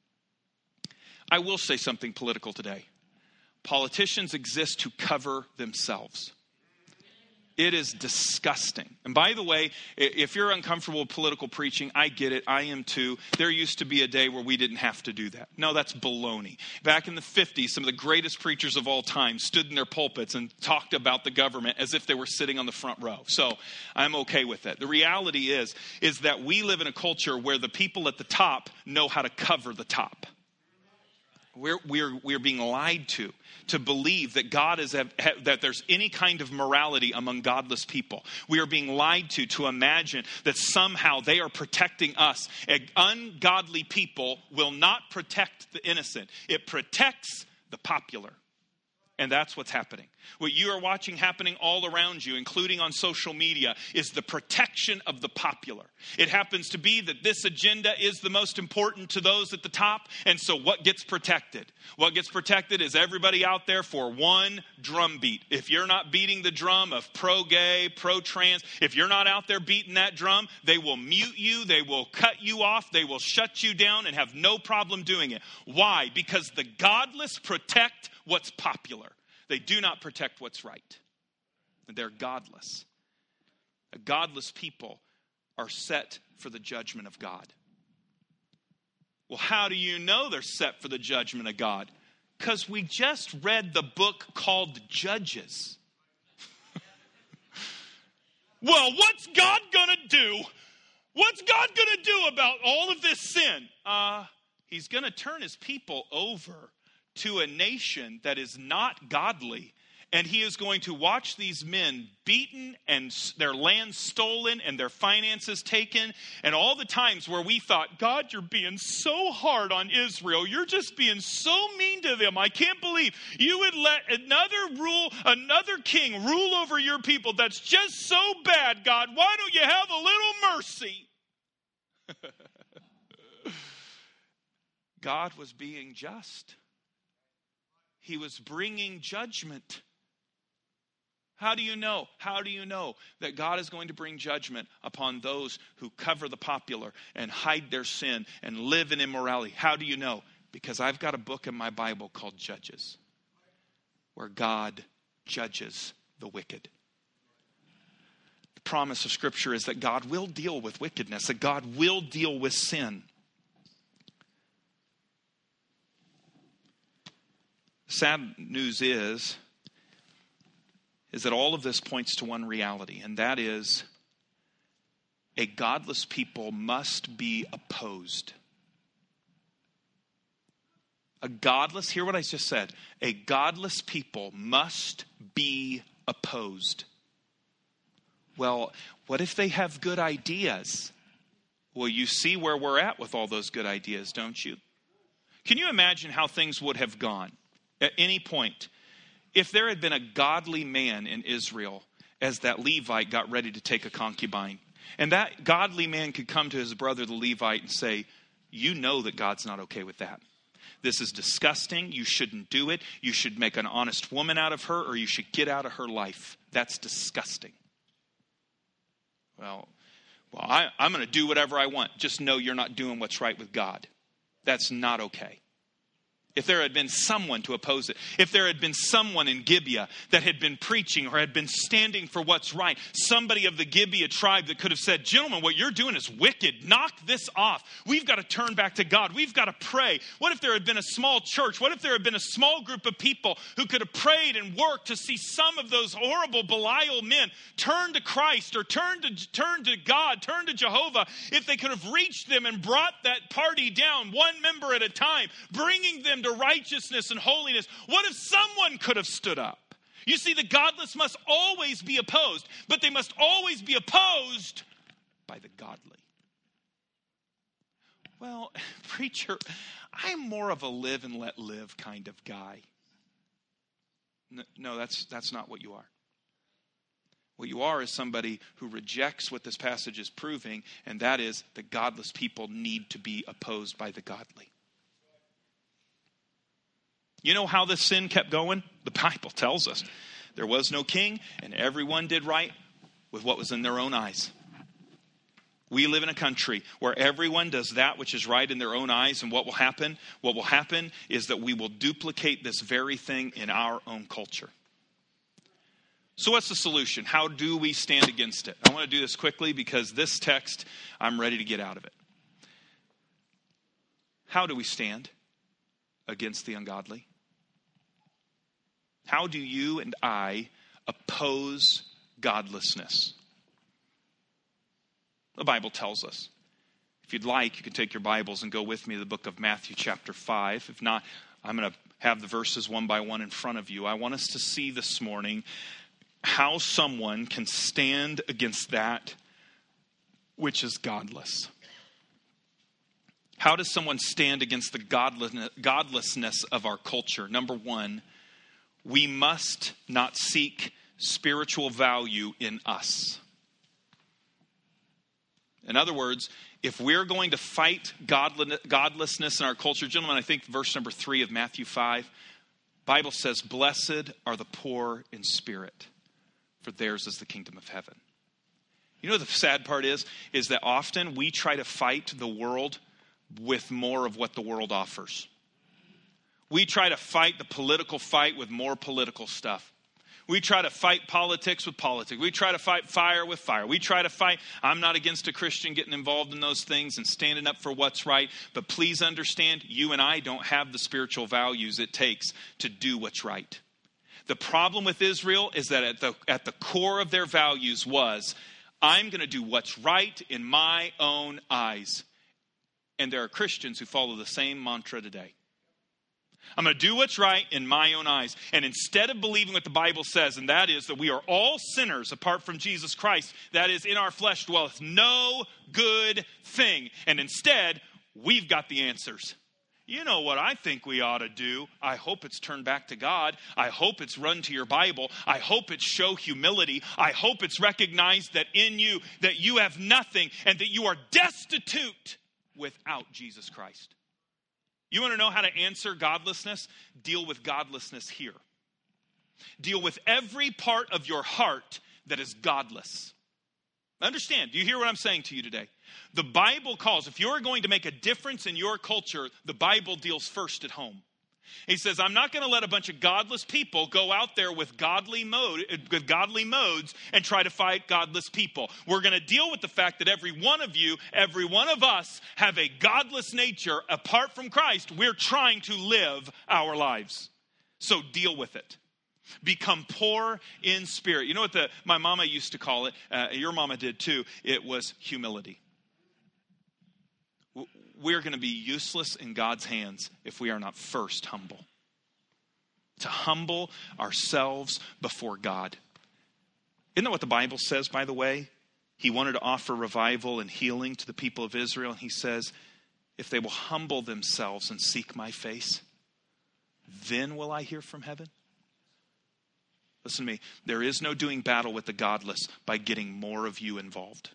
I will say something political today. Politicians exist to cover themselves. It is disgusting. And by the way, if you're uncomfortable with political preaching, I get it. I am too. There used to be a day where we didn't have to do that. No, that's baloney. Back in the fifties, some of the greatest preachers of all time stood in their pulpits and talked about the government as if they were sitting on the front row. So I'm okay with that. The reality is, is that we live in a culture where the people at the top know how to cover the top. We're, we're, we're being lied to, to believe that God is, that there's any kind of morality among godless people. We are being lied to, to imagine that somehow they are protecting us. An ungodly people will not protect the innocent. It protects the popular. And that's what's happening. What you are watching happening all around you, including on social media, is the protection of the popular. It happens to be that this agenda is the most important to those at the top. And so what gets protected? What gets protected is everybody out there for one drum beat. If you're not beating the drum of pro-gay, pro-trans, if you're not out there beating that drum, they will mute you, they will cut you off, they will shut you down and have no problem doing it. Why? Because the godless protect what's popular. They do not protect what's right. They're godless. A godless people are set for the judgment of God. Well, how do you know they're set for the judgment of God? Because we just read the book called Judges. Well, what's God gonna do? What's God gonna do about all of this sin? Uh, he's gonna turn his people over to a nation that is not godly, and he is going to watch these men beaten and their land stolen and their finances taken, and all the times where we thought, God, you're being so hard on Israel, you're just being so mean to them, I can't believe you would let another rule, another king rule over your people. That's just so bad, God. Why don't you have a little mercy? God was being just. He was bringing judgment. How do you know? How do you know that God is going to bring judgment upon those who cover the popular and hide their sin and live in immorality? How do you know? Because I've got a book in my Bible called Judges, where God judges the wicked. The promise of Scripture is that God will deal with wickedness, that God will deal with sin. Sad news is, is that all of this points to one reality, and that is a godless people must be opposed. A godless, hear what I just said, a godless people must be opposed. Well, what if they have good ideas? Well, you see where we're at with all those good ideas, don't you? Can you imagine how things would have gone at any point if there had been a godly man in Israel as that Levite got ready to take a concubine, and that godly man could come to his brother the Levite and say, you know that God's not okay with that. This is disgusting. You shouldn't do it. You should make an honest woman out of her, or you should get out of her life. That's disgusting. Well, well I, I'm going to do whatever I want. Just know you're not doing what's right with God. That's not okay. If there had been someone to oppose it, if there had been someone in Gibeah that had been preaching or had been standing for what's right, somebody of the Gibeah tribe that could have said, gentlemen, what you're doing is wicked. Knock this off. We've got to turn back to God. We've got to pray. What if there had been a small church? What if there had been a small group of people who could have prayed and worked to see some of those horrible Belial men turn to Christ or turn to, turn to God, turn to Jehovah? If they could have reached them and brought that party down one member at a time, bringing them to righteousness and holiness. What if someone could have stood up? You see, the godless must always be opposed, but they must always be opposed by the godly. Well, preacher, I'm more of a live and let live kind of guy. No, that's that's not what you are. What you are is somebody who rejects what this passage is proving, and that is the godless people need to be opposed by the godly. You know how this sin kept going? The Bible tells us there was no king, and everyone did right with what was in their own eyes. We live in a country where everyone does that which is right in their own eyes, and what will happen? What will happen is that we will duplicate this very thing in our own culture. So what's the solution? How do we stand against it? I want to do this quickly because this text, I'm ready to get out of it. How do we stand against the ungodly? How do you and I oppose godlessness? The Bible tells us. If you'd like, you can take your Bibles and go with me to the book of Matthew chapter five. If not, I'm going to have the verses one by one in front of you. I want us to see this morning how someone can stand against that which is godless. How does someone stand against the godlessness of our culture? Number one, we must not seek spiritual value in us. In other words, if we're going to fight godlessness in our culture, gentlemen, I think verse number three of Matthew five, Bible says, blessed are the poor in spirit, for theirs is the kingdom of heaven. You know what the sad part is? Is that often we try to fight the world with more of what the world offers. We try to fight the political fight with more political stuff. We try to fight politics with politics. We try to fight fire with fire. We try to fight, I'm not against a Christian getting involved in those things and standing up for what's right. But please understand, you and I don't have the spiritual values it takes to do what's right. The problem with Israel is that at the, at the core of their values was, I'm going to do what's right in my own eyes. And there are Christians who follow the same mantra today. I'm going to do what's right in my own eyes. And instead of believing what the Bible says, and that is that we are all sinners apart from Jesus Christ, that is, in our flesh dwelleth no good thing. And instead, we've got the answers. You know what I think we ought to do? I hope it's turned back to God. I hope it's run to your Bible. I hope it's show humility. I hope it's recognized that in you, that you have nothing and that you are destitute without Jesus Christ. You want to know how to answer godlessness? Deal with godlessness here. Deal with every part of your heart that is godless. Understand, do you hear what I'm saying to you today? The Bible calls, if you're going to make a difference in your culture, the Bible deals first at home. He says, I'm not going to let a bunch of godless people go out there with godly mode, with godly modes and try to fight godless people. We're going to deal with the fact that every one of you, every one of us have a godless nature. Apart from Christ, we're trying to live our lives. So deal with it. Become poor in spirit. You know what the, my mama used to call it? Uh, your mama did too. It was humility. We're going to be useless in God's hands if we are not first humble. To humble ourselves before God. Isn't that what the Bible says, by the way? He wanted to offer revival and healing to the people of Israel. And he says, if they will humble themselves and seek my face, then will I hear from heaven. Listen to me. There is no doing battle with the godless by getting more of you involved.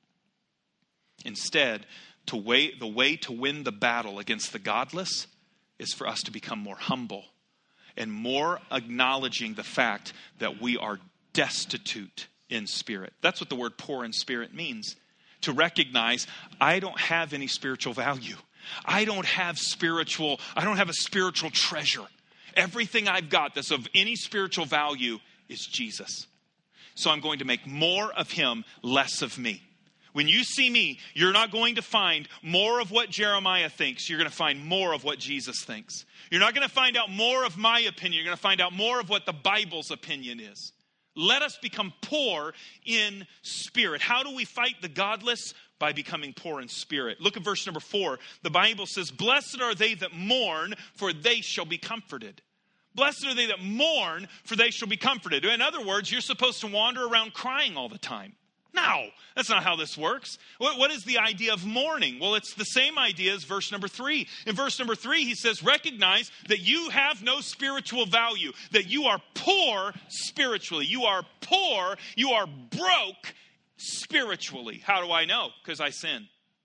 Instead, To way, the way to win the battle against the godless is for us to become more humble and more acknowledging the fact that we are destitute in spirit. That's what the word poor in spirit means. To recognize, I don't have any spiritual value. I don't have spiritual, I don't have a spiritual treasure. Everything I've got that's of any spiritual value is Jesus. So I'm going to make more of him, less of me. When you see me, you're not going to find more of what Jeremiah thinks. You're going to find more of what Jesus thinks. You're not going to find out more of my opinion. You're going to find out more of what the Bible's opinion is. Let us become poor in spirit. How do we fight the godless? By becoming poor in spirit. Look at verse number four. The Bible says, blessed are they that mourn, for they shall be comforted. Blessed are they that mourn, for they shall be comforted. In other words, you're supposed to wander around crying all the time. No, that's not how this works. What, what is the idea of mourning? Well, it's the same idea as verse number three. In verse number three, he says, recognize that you have no spiritual value, that you are poor spiritually. You are poor, you are broke spiritually. How do I know? Because I sin.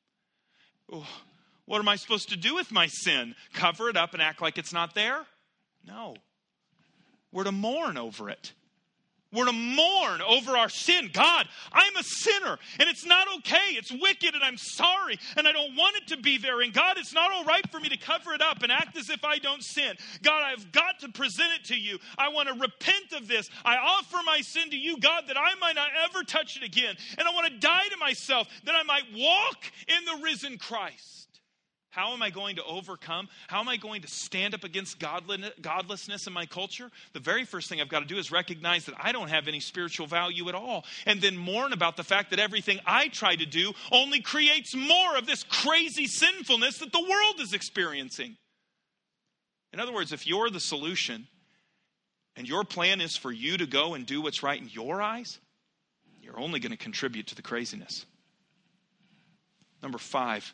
Oh, what am I supposed to do with my sin? Cover it up and act like it's not there? No. We're to mourn over it. We're to mourn over our sin. God, I'm a sinner, and it's not okay. It's wicked, and I'm sorry, and I don't want it to be there. And God, it's not all right for me to cover it up and act as if I don't sin. God, I've got to present it to you. I want to repent of this. I offer my sin to you, God, that I might not ever touch it again. And I want to die to myself, that I might walk in the risen Christ. How am I going to overcome? How am I going to stand up against godlessness in my culture? The very first thing I've got to do is recognize that I don't have any spiritual value at all. And then mourn about the fact that everything I try to do only creates more of this crazy sinfulness that the world is experiencing. In other words, if you're the solution and your plan is for you to go and do what's right in your eyes, you're only going to contribute to the craziness. Number five.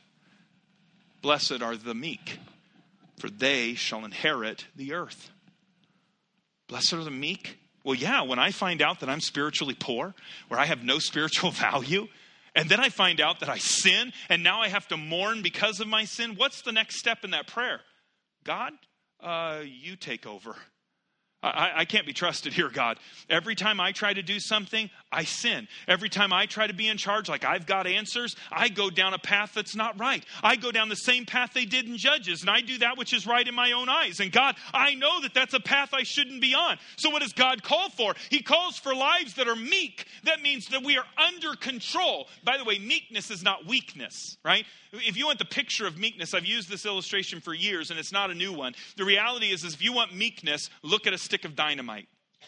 Blessed are the meek, for they shall inherit the earth. Blessed are the meek. Well, yeah, when I find out that I'm spiritually poor, where I have no spiritual value, and then I find out that I sin, and now I have to mourn because of my sin, what's the next step in that prayer? God, uh, you take over. I, I can't be trusted here, God. Every time I try to do something, I sin. Every time I try to be in charge, like I've got answers, I go down a path that's not right. I go down the same path they did in Judges, and I do that which is right in my own eyes. And God, I know that that's a path I shouldn't be on. So what does God call for? He calls for lives that are meek. That means that we are under control. By the way, meekness is not weakness, right? If you want the picture of meekness, I've used this illustration for years, and it's not a new one. The reality is, is if you want meekness, look at a stick of dynamite.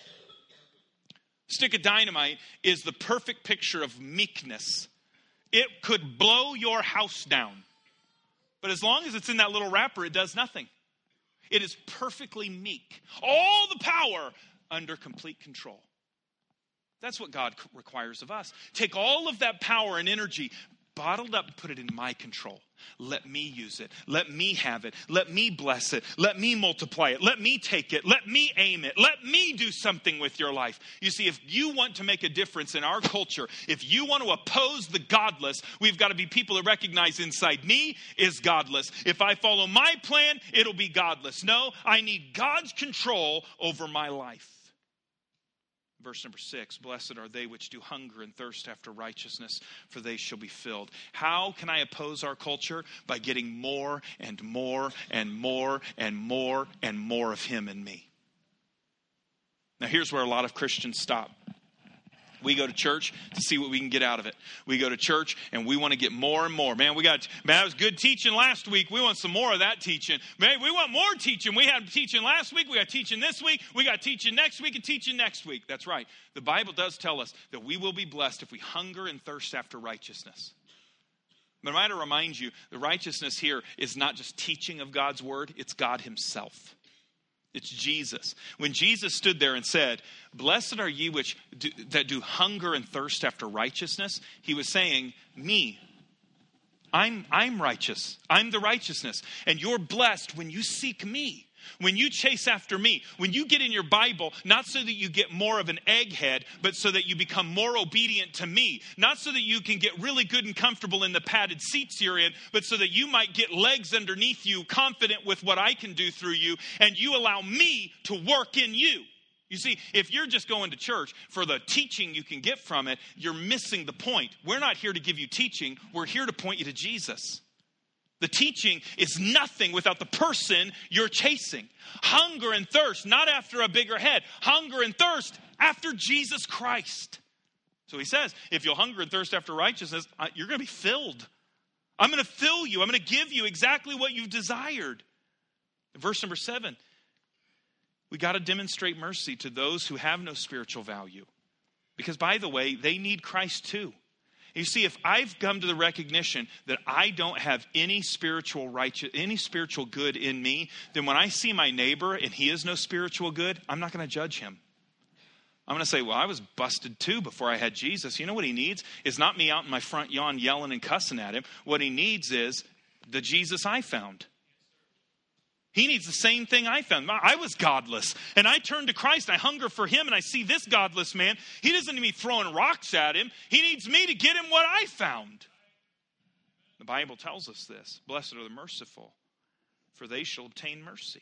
Stick of dynamite is the perfect picture of meekness. It could blow your house down. But as long as it's in that little wrapper, it does nothing. It is perfectly meek. All the power under complete control. That's what God requires of us. Take all of that power and energy, bottled up, and put it in my control. Let me use it. Let me have it. Let me bless it. Let me multiply it. Let me take it. Let me aim it. Let me do something with your life. You see, if you want to make a difference in our culture, if you want to oppose the godless, we've got to be people that recognize inside me is godless. If I follow my plan, it'll be godless. No, I need God's control over my life. Verse number six, blessed are they which do hunger and thirst after righteousness, for they shall be filled. How can I oppose our culture? By getting more and more and more and more and more of Him in me. Now here's where a lot of Christians stop. We go to church to see what we can get out of it. We go to church and we want to get more and more. Man, we got, man, that was good teaching last week. We want some more of that teaching. Man, we want more teaching. We had teaching last week. We got teaching this week. We got teaching next week and teaching next week. That's right. The Bible does tell us that we will be blessed if we hunger and thirst after righteousness. But I might remind you, the righteousness here is not just teaching of God's word. It's God Himself. It's Jesus. When Jesus stood there and said, blessed are ye which do, that do hunger and thirst after righteousness, He was saying, me. I'm, I'm righteous. I'm the righteousness. And you're blessed when you seek me. When you chase after me, when you get in your Bible, not so that you get more of an egghead, but so that you become more obedient to me. Not so that you can get really good and comfortable in the padded seats you're in, but so that you might get legs underneath you, confident with what I can do through you, and you allow me to work in you. You see, if you're just going to church for the teaching you can get from it, you're missing the point. We're not here to give you teaching. We're here to point you to Jesus. The teaching is nothing without the person you're chasing. Hunger and thirst, not after a bigger head. Hunger and thirst after Jesus Christ. So He says, if you'll hunger and thirst after righteousness, you're going to be filled. I'm going to fill you. I'm going to give you exactly what you've desired. Verse number seven, we got to demonstrate mercy to those who have no spiritual value. Because, by the way, they need Christ too. You see, if I've come to the recognition that I don't have any spiritual righteous, any spiritual good in me, then when I see my neighbor and he has no spiritual good, I'm not going to judge him. I'm going to say, well, I was busted too before I had Jesus. You know what he needs is not me out in my front yawn yelling and cussing at him. What he needs is the Jesus I found. He needs the same thing I found. I was godless. And I turned to Christ. I hunger for Him. And I see this godless man. He doesn't need me throwing rocks at him. He needs me to get him what I found. The Bible tells us this. Blessed are the merciful, for they shall obtain mercy.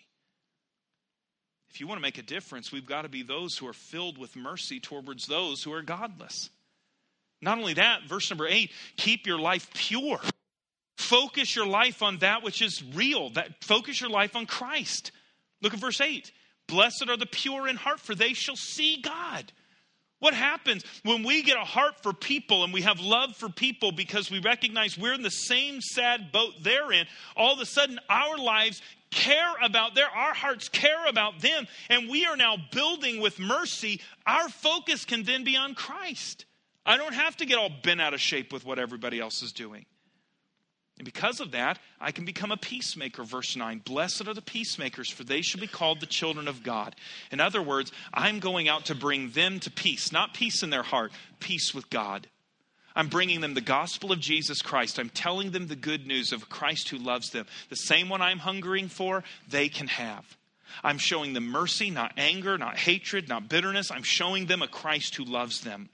If you want to make a difference, we've got to be those who are filled with mercy towards those who are godless. Not only that, verse number eight, keep your life pure. Focus your life on that which is real. That focus your life on Christ. Look at verse eight. Blessed are the pure in heart, for they shall see God. What happens when we get a heart for people and we have love for people because we recognize we're in the same sad boat they're in? All of a sudden, our lives care about their, our hearts care about them, and we are now building with mercy. Our focus can then be on Christ. I don't have to get all bent out of shape with what everybody else is doing. And because of that, I can become a peacemaker. Verse nine, blessed are the peacemakers, for they shall be called the children of God. In other words, I'm going out to bring them to peace, not peace in their heart, peace with God. I'm bringing them the gospel of Jesus Christ. I'm telling them the good news of Christ who loves them. The same one I'm hungering for, they can have. I'm showing them mercy, not anger, not hatred, not bitterness. I'm showing them a Christ who loves them.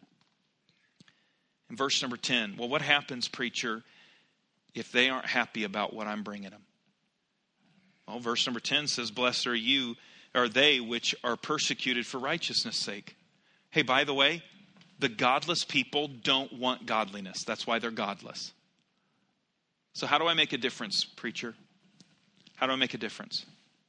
In verse number ten, well, what happens, preacher, if they aren't happy about what I'm bringing them? Well, verse number ten says, blessed are you, are they which are persecuted for righteousness' sake. Hey, by the way, the godless people don't want godliness. That's why they're godless. So how do I make a difference, preacher? How do I make a difference?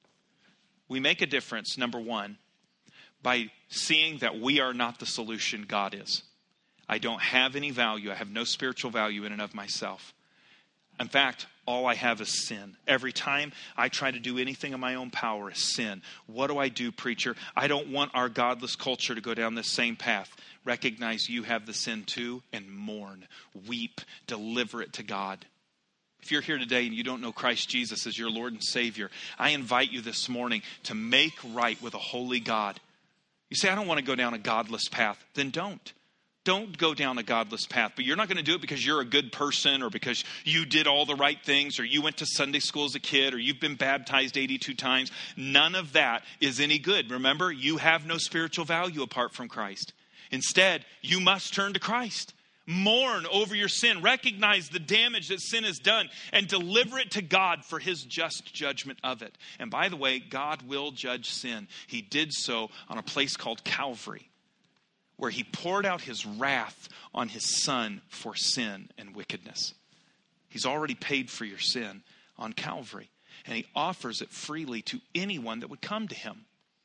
We make a difference, number one, by seeing that we are not the solution, God is. I don't have any value. I have no spiritual value in and of myself. In fact, all I have is sin. Every time I try to do anything in my own power is sin. What do I do, preacher? I don't want our godless culture to go down this same path. Recognize you have the sin too and mourn, weep, deliver it to God. If you're here today and you don't know Christ Jesus as your Lord and Savior, I invite you this morning to make right with a holy God. You say, I don't want to go down a godless path. Then don't. Don't go down a godless path. But you're not going to do it because you're a good person or because you did all the right things or you went to Sunday school as a kid or you've been baptized eighty-two times. None of that is any good. Remember, you have no spiritual value apart from Christ. Instead, you must turn to Christ. Mourn over your sin. Recognize the damage that sin has done and deliver it to God for his just judgment of it. And by the way, God will judge sin. He did so on a place called Calvary, where he poured out his wrath on his son for sin and wickedness. He's already paid for your sin on Calvary, and he offers it freely to anyone that would come to him.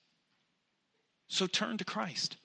So turn to Christ.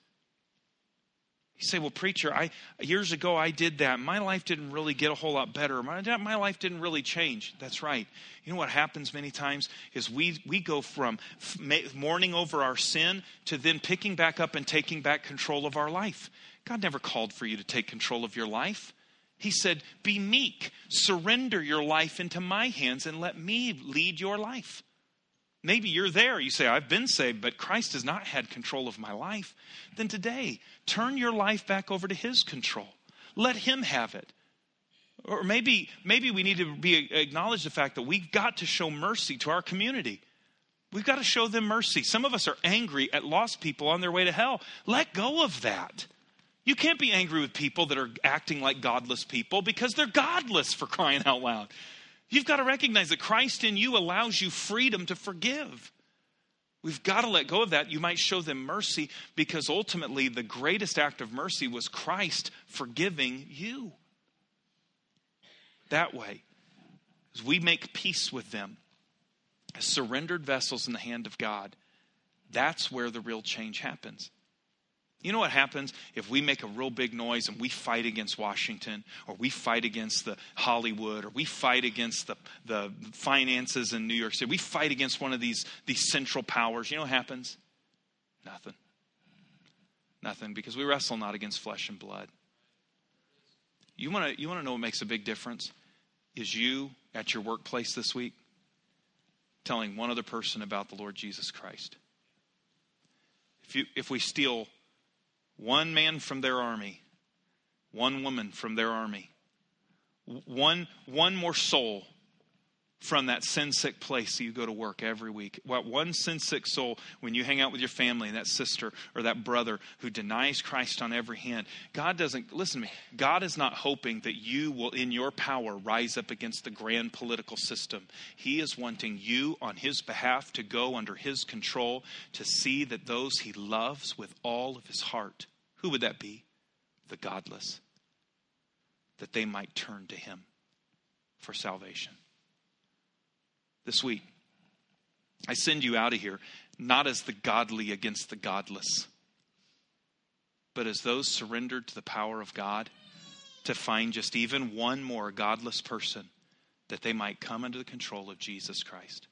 You say, well, preacher, I years ago I did that. My life didn't really get a whole lot better. My, my life didn't really change. That's right. You know what happens many times is we, we go from mourning over our sin to then picking back up and taking back control of our life. God never called for you to take control of your life. He said, be meek, surrender your life into my hands and let me lead your life. Maybe you're there. You say, I've been saved, but Christ has not had control of my life. Then today, turn your life back over to his control. Let him have it. Or maybe, maybe we need to be acknowledge the fact that we've got to show mercy to our community. We've got to show them mercy. Some of us are angry at lost people on their way to hell. Let go of that. You can't be angry with people that are acting like godless people because they're godless, for crying out loud. You've got to recognize that Christ in you allows you freedom to forgive. We've got to let go of that. You might show them mercy because ultimately the greatest act of mercy was Christ forgiving you. That way, as we make peace with them, as surrendered vessels in the hand of God, that's where the real change happens. You know what happens if we make a real big noise and we fight against Washington or we fight against the Hollywood or we fight against the, the finances in New York City? We fight against one of these, these central powers. You know what happens? Nothing. Nothing, because we wrestle not against flesh and blood. You want to you want to know what makes a big difference? Is you at your workplace this week telling one other person about the Lord Jesus Christ. If you if we steal one man from their army, one woman from their army, one, one more soul from that sin-sick place that you go to work every week. Well, one sin-sick soul when you hang out with your family and that sister or that brother who denies Christ on every hand. God doesn't, listen to me, God is not hoping that you will in your power rise up against the grand political system. He is wanting you on his behalf to go under his control to see that those he loves with all of his heart, who would that be? The godless. That they might turn to him for salvation. This week, I send you out of here not as the godly against the godless, but as those surrendered to the power of God to find just even one more godless person that they might come under the control of Jesus Christ.